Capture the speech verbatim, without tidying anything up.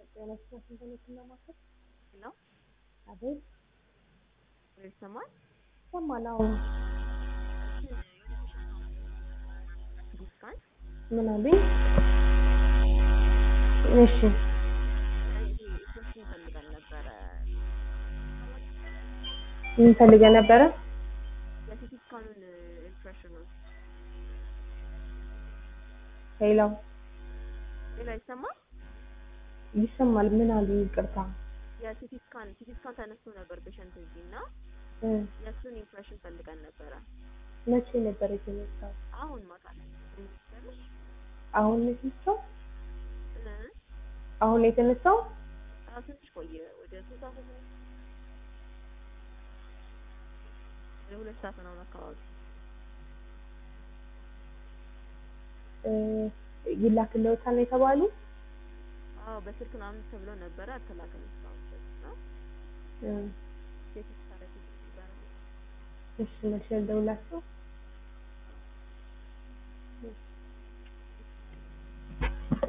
ጤናችን እንደነትና ማከል ነው አቤት ይሰማል ሰማናው ዲስካን ምን አለኝ እሺ እሺ ፈልገን ነበር ምን ፈልገን ነበር የዲስካኑን ኢምፕሬሽን ነው ሄሎ ሄሎ ይሰማል ይሰማል ምን አለኝ ይቅርታ የሲቲ ስካን ሲቲ ስካን ተነስቶ ነበር ፔሸንት እዚህና የሱን ኢምፕሬሽን ፈልገን ነበር መቼ ነበር የተነሳው አሁን ማታ ላይ ትንሽ አሁን የተነሳው አሁን የተነሳው ትንሽ ቆየ ወደ ሶስት ሰዓት ነው ለሁለት ሰዓት ነው አካባቢ እ ይላክልዎታል የተባሉ አዎ በስልክ ነው ተብሎ ነበር አልተላከም ነው እ ሴት ታረክ ይባላል እሺ መቼ እንደውላችሁ